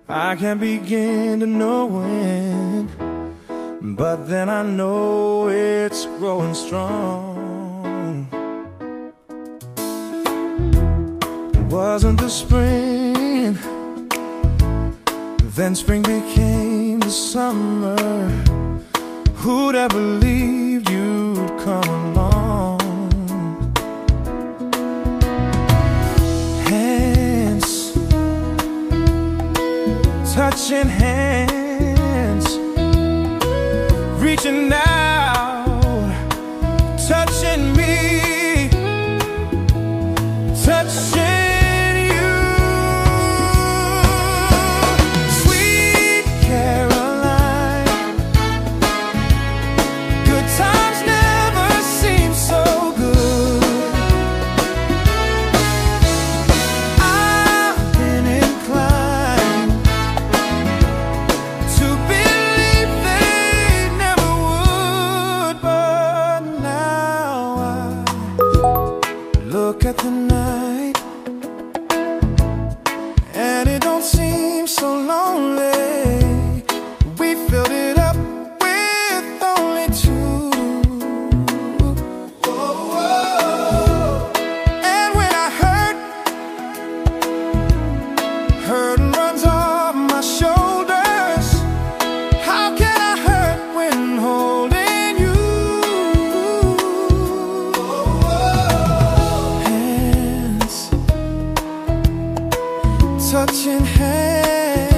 I can't begin to know when, but then I know it's growing strong. It wasn't the spring, then spring became the summer. Who'd ever believed you'd come along? Hands, touching hands, reaching out, touching me, touching you. Sweet Caroline, good times never seem so good. I've been inclined to believe they never would, but now I look at the night and it don't seem so lonely. We filled it up with only two. And when I hurt runs off my shoulders. How can I hurt when holding you? Hands, touching hands,